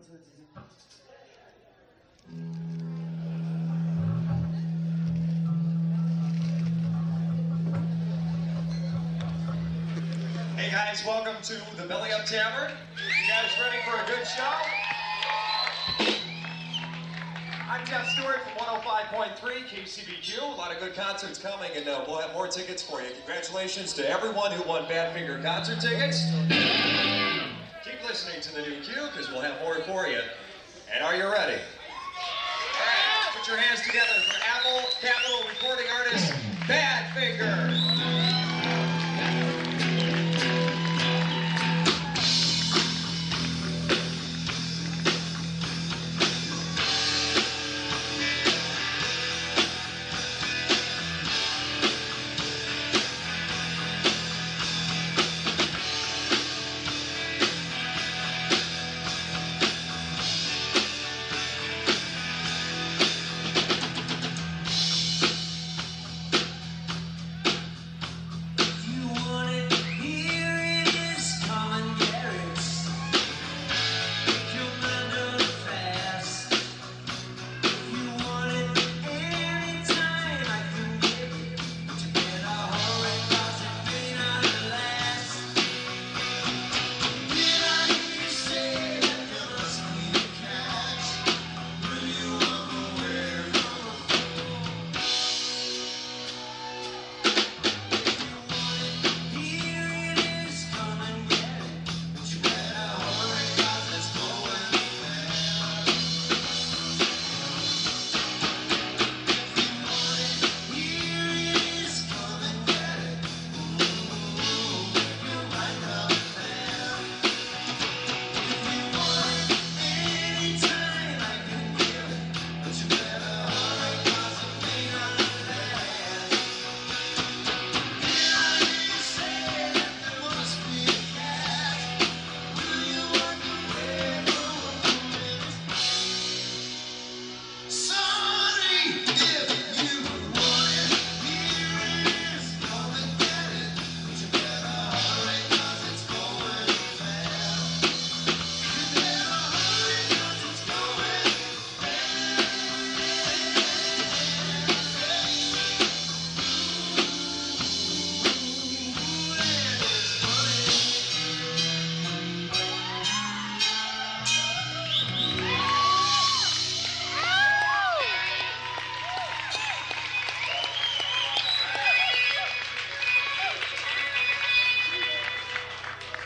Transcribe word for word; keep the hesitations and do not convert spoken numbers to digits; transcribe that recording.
Hey guys, welcome to the Belly Up Tavern. You guys ready for a good show? I'm Jeff Stewart from one oh five point three K C B Q. A lot of good concerts coming, and uh, we'll have more tickets for you. Congratulations to everyone who won Badfinger concert tickets. Keep listening to the new Q, because we'll have more for you. And are you ready? All right, put your hands together for Apple Capital recording artist Badfinger.